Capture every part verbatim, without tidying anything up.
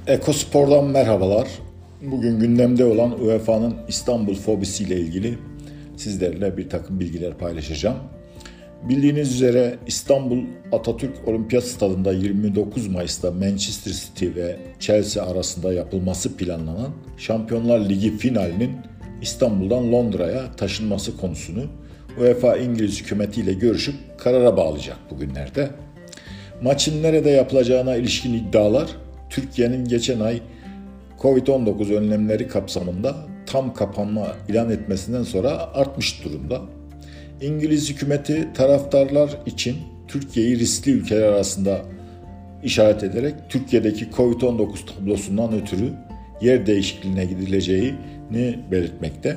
Ekospor'dan merhabalar. Bugün gündemde olan U E F A'nın İstanbul fobisi ile ilgili sizlerle bir takım bilgiler paylaşacağım. Bildiğiniz üzere İstanbul Atatürk Olimpiyat Stadı'nda yirmi dokuz Mayıs'ta Manchester City ve Chelsea arasında yapılması planlanan Şampiyonlar Ligi finalinin İstanbul'dan Londra'ya taşınması konusunu U E F A İngiliz hükümetiyle görüşüp karara bağlayacak bugünlerde. Maçın nerede yapılacağına ilişkin iddialar Türkiye'nin geçen ay kovid on dokuz önlemleri kapsamında tam kapanma ilan etmesinden sonra artmış durumda. İngiliz hükümeti taraftarlar için Türkiye'yi riskli ülkeler arasında işaret ederek Türkiye'deki kovid on dokuz tablosundan ötürü yer değişikliğine gidileceğini belirtmekte.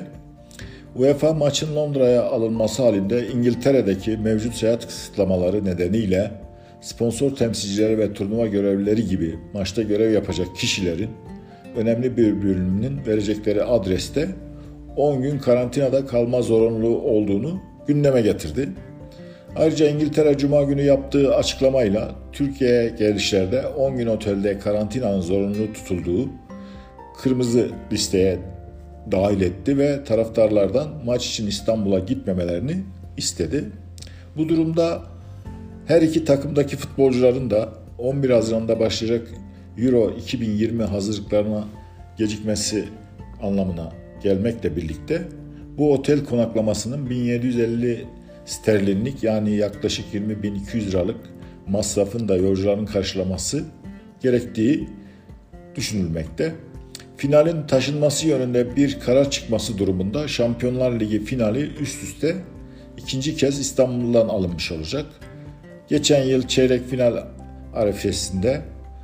U E F A maçın Londra'ya alınması halinde İngiltere'deki mevcut seyahat kısıtlamaları nedeniyle sponsor temsilcileri ve turnuva görevlileri gibi maçta görev yapacak kişilerin önemli bir bölümünün verecekleri adreste on gün karantinada kalma zorunluluğu olduğunu gündeme getirdi. Ayrıca İngiltere Cuma günü yaptığı açıklamayla Türkiye'ye gelişlerde on gün otelde karantinanın zorunlu tutulduğu kırmızı listeye dahil etti ve taraftarlardan maç için İstanbul'a gitmemelerini istedi. Bu durumda her iki takımdaki futbolcuların da on bir Haziran'da başlayacak Euro iki bin yirmi hazırlıklarına gecikmesi anlamına gelmekle birlikte bu otel konaklamasının bin yedi yüz elli sterlinlik yani yaklaşık yirmi bin iki yüz liralık masrafın da yolcuların karşılaması gerektiği düşünülmekte. Finalin taşınması yönünde bir karar çıkması durumunda Şampiyonlar Ligi finali üst üste ikinci kez İstanbul'dan alınmış olacak. Geçen yıl çeyrek final arifesinde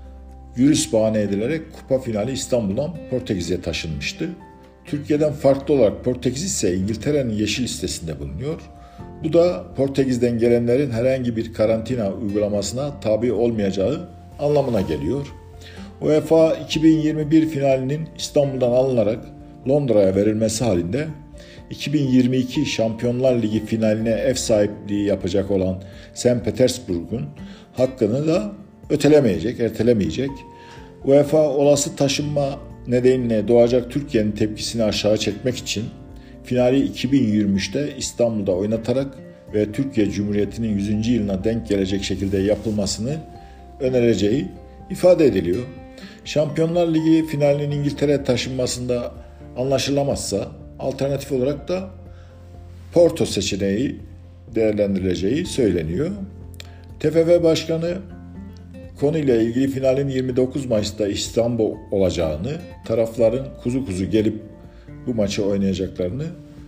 virüs bahane edilerek kupa finali İstanbul'dan Portekiz'e taşınmıştı. Türkiye'den farklı olarak Portekiz ise İngiltere'nin yeşil listesinde bulunuyor. Bu da Portekiz'den gelenlerin herhangi bir karantina uygulamasına tabi olmayacağı anlamına geliyor. U E F A iki bin yirmi bir finalinin İstanbul'dan alınarak Londra'ya verilmesi halinde iki bin yirmi iki Şampiyonlar Ligi finaline ev sahipliği yapacak olan Sankt Petersburg'un hakkını da ötelemeyecek, ertelemeyecek. U E F A olası taşınma nedeniyle doğacak Türkiye'nin tepkisini aşağı çekmek için finali iki bin yirmi üçte İstanbul'da oynatarak ve Türkiye Cumhuriyeti'nin yüzüncü yılına denk gelecek şekilde yapılmasını önereceği ifade ediliyor. Şampiyonlar Ligi finalinin İngiltere'ye taşınmasında anlaşılamazsa alternatif olarak da Porto seçeneği değerlendirileceği söyleniyor. T F F Başkanı konuyla ilgili finalin yirmi dokuz Mayıs'ta İstanbul olacağını, tarafların kuzu kuzu gelip bu maçı oynayacaklarını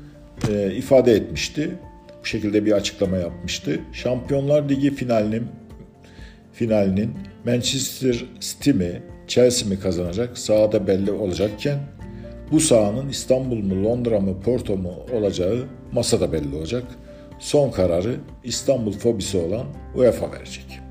e, ifade etmişti. Bu şekilde bir açıklama yapmıştı. Şampiyonlar Ligi finalinin finalinin Manchester City mi, Chelsea mi kazanacak sahada belli olacakken bu sahanın İstanbul mu, Londra mı, Porto mu olacağı masada belli olacak. Son kararı İstanbul fobisi olan U E F A verecek.